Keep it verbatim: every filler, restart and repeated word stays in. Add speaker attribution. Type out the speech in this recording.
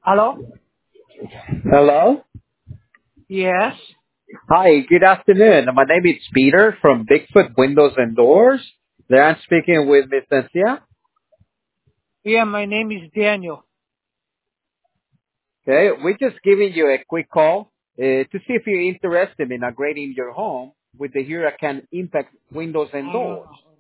Speaker 1: Hello?
Speaker 2: Hello.
Speaker 1: Yes.
Speaker 2: Hi, good afternoon. My name is Peter from Bigfoot Windows and Doors. There I'm speaking with Miss Nancia.
Speaker 1: Yeah, my name is Daniel.
Speaker 2: Okay, we're just giving you a quick call uh, to see if you're interested in upgrading your home with the Huracan Impact Windows and
Speaker 1: Uh,
Speaker 2: Doors.